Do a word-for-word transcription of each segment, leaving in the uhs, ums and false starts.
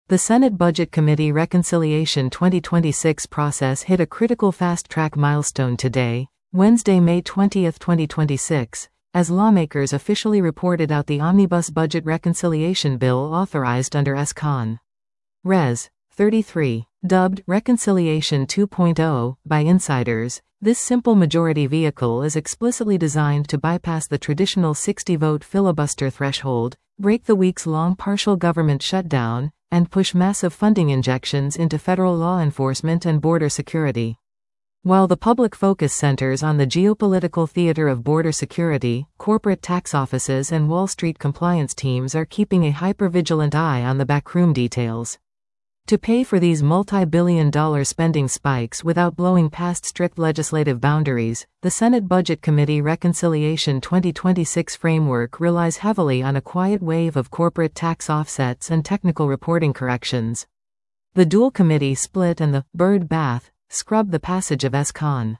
The Senate Budget Committee Reconciliation twenty twenty-six process hit a critical fast-track milestone today, Wednesday, May twentieth, twenty twenty-six, as lawmakers officially reported out the Omnibus Budget Reconciliation Bill authorized under S. Con. Res. thirty-three. Dubbed Reconciliation two point oh by insiders, this simple majority vehicle is explicitly designed to bypass the traditional sixty-vote filibuster threshold, break the weeks-long partial government shutdown, and push massive funding injections into federal law enforcement and border security. While the public focus centers on the geopolitical theater of border security, corporate tax offices and Wall Street compliance teams are keeping a hyper-vigilant eye on the backroom details. To pay for these multi-billion dollar spending spikes without blowing past strict legislative boundaries, the Senate Budget Committee Reconciliation twenty twenty-six framework relies heavily on a quiet wave of corporate tax offsets and technical reporting corrections. The dual committee split and the bird bath scrubbed the passage of S. Con.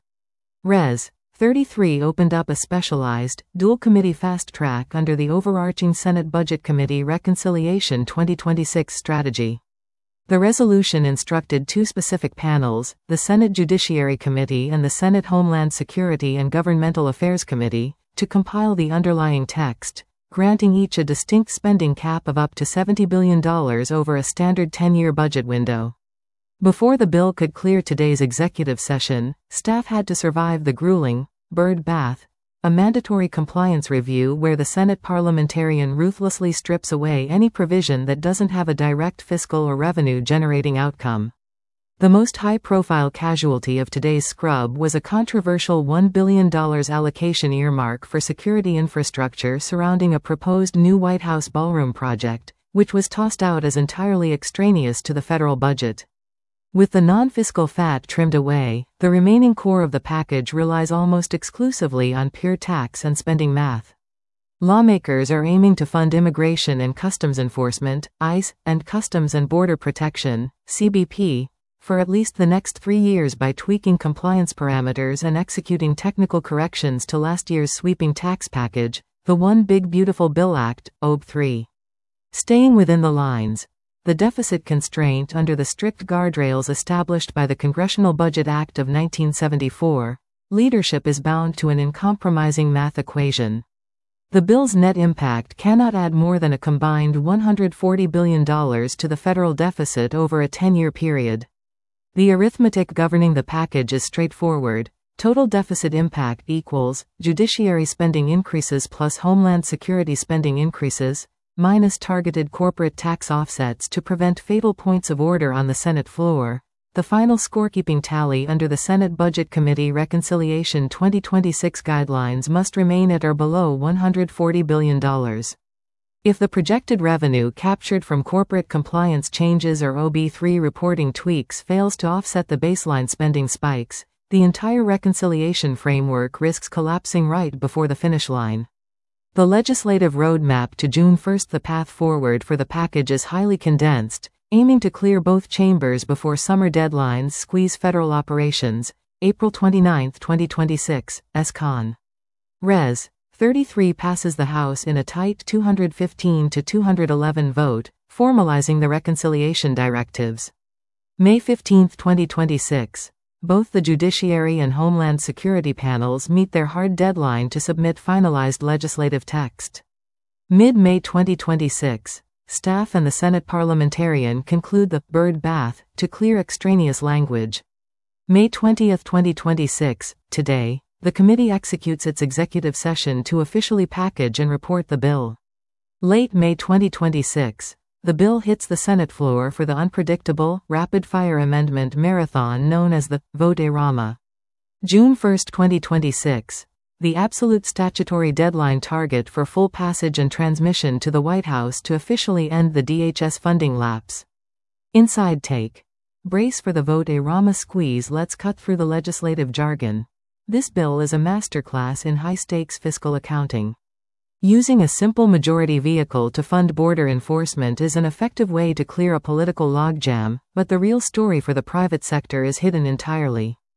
Res. thirty-three opened up a specialized, dual committee fast track under the overarching Senate Budget Committee Reconciliation twenty twenty-six strategy. The resolution instructed two specific panels, the Senate Judiciary Committee and the Senate Homeland Security and Governmental Affairs Committee, to compile the underlying text, granting each a distinct spending cap of up to seventy billion dollars over a standard ten-year budget window. Before the bill could clear today's executive session, staff had to survive the grueling bird bath, a mandatory compliance review where the Senate parliamentarian ruthlessly strips away any provision that doesn't have a direct fiscal or revenue-generating outcome. The most high-profile casualty of today's scrub was a controversial one billion dollars allocation earmark for security infrastructure surrounding a proposed new White House ballroom project, which was tossed out as entirely extraneous to the federal budget. With the non-fiscal fat trimmed away, the remaining core of the package relies almost exclusively on pure tax and spending math. Lawmakers are aiming to fund immigration and customs enforcement, ICE, and Customs and Border Protection, C B P, for at least the next three years by tweaking compliance parameters and executing technical corrections to last year's sweeping tax package, the One Big Beautiful Bill Act, O B three. Staying within the lines, the deficit constraint under the strict guardrails established by the Congressional Budget Act of nineteen seventy-four, leadership is bound to an uncompromising math equation. The bill's net impact cannot add more than a combined one hundred forty billion dollars to the federal deficit over a ten-year period. The arithmetic governing the package is straightforward. Total deficit impact equals judiciary spending increases plus Homeland Security spending increases, minus targeted corporate tax offsets to prevent fatal points of order on the Senate floor. The final scorekeeping tally under the Senate Budget Committee Reconciliation twenty twenty-six guidelines must remain at or below one hundred forty billion dollars. If the projected revenue captured from corporate compliance changes or O B three reporting tweaks fails to offset the baseline spending spikes, the entire reconciliation framework risks collapsing right before the finish line. The legislative roadmap to June first. The path forward for the package is highly condensed, aiming to clear both chambers before summer deadlines squeeze federal operations. April twenty-ninth, twenty twenty-six, S. Con. Res. thirty-three passes the House in a tight two hundred fifteen to two hundred eleven vote, formalizing the reconciliation directives. May fifteenth, twenty twenty-six. Both the Judiciary and Homeland Security panels meet their hard deadline to submit finalized legislative text. Mid-May twenty twenty-six, staff and the Senate parliamentarian conclude the bird bath to clear extraneous language. May twentieth, twenty twenty-six, today, the committee executes its executive session to officially package and report the bill. Late May twenty twenty-six, the bill hits the Senate floor for the unpredictable, rapid-fire amendment marathon known as the Vote-A-Rama. June first, twenty twenty-six, the absolute statutory deadline target for full passage and transmission to the White House to officially end the D H S funding lapse. Inside take. Brace for the Vote-A-Rama squeeze. Let's cut through the legislative jargon. This bill is a masterclass in high-stakes fiscal accounting. Using a simple majority vehicle to fund border enforcement is an effective way to clear a political logjam, but the real story for the private sector is hidden entirely.